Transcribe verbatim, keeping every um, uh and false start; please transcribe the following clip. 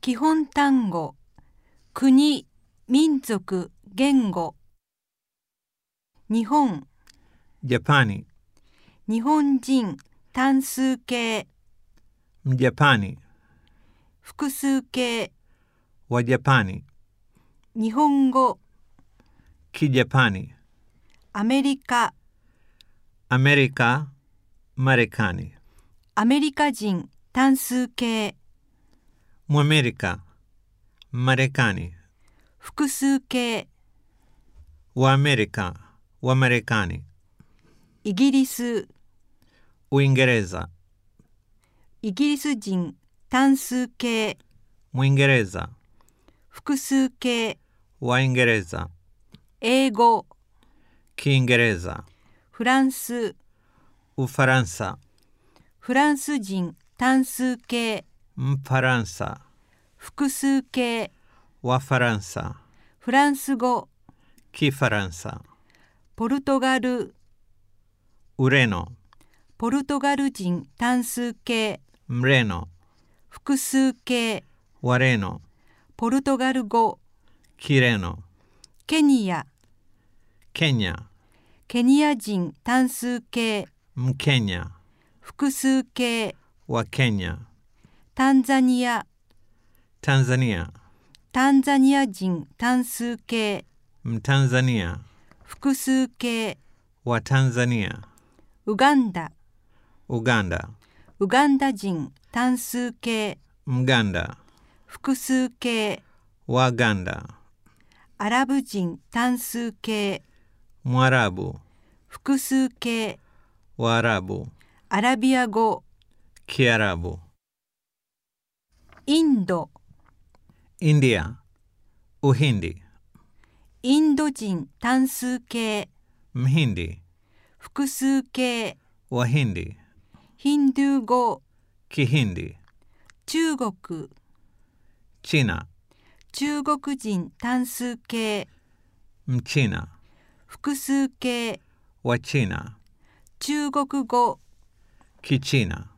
基本単語、国、民族、言語。日本、 Japani, 日本人、単数形、 Mjapani, 複数形、 Wajapani, 日本語、 Kijapani, アメリカ、 America, Marekani, アメリカ人、単数形、 Muamerica, Marekani, 複数形、 Waamerica, Wamarekani, イギリス、 Uingereza, イギリス人、単数形、 Muingereza, 複数形、 Waingereza, 英語、 Kiingereza, フランス、 Ufaransa, フランス人、単数形、 Mfaransa, 複数形、 Wafaransa, フランス語、 Kifaransa, ポルトガル、 Ureno, ポルトガル人、単数形、 Mreno, 複数形、 Wareno, ポルトガル語、 Kireno, ケニア、 Kenya, ケニア人、単数形、 Mkenya, 複数形、 Wakenya, タンザニア、 Tanzania, タンザニア人、単数形、 Mtanzania, 複数形、 Watanzania, ウガンダ、 Uganda, ウガンダ人、単数形、 Mganda, 複数形、 Waganda, アラブ人、単数形、 Mwarabu, 複数形、 Waarabu, アラビア語、 Kiarabu, インド、 India, Uhindi, インド人、単数形、 Mhindi, 複数形、 Wahindi, ヒンドゥー語、 Kihindi, 中国、 China, 中国人、単数形、 Mchina, 複数形、 Wachina, 中国語、 Kichina.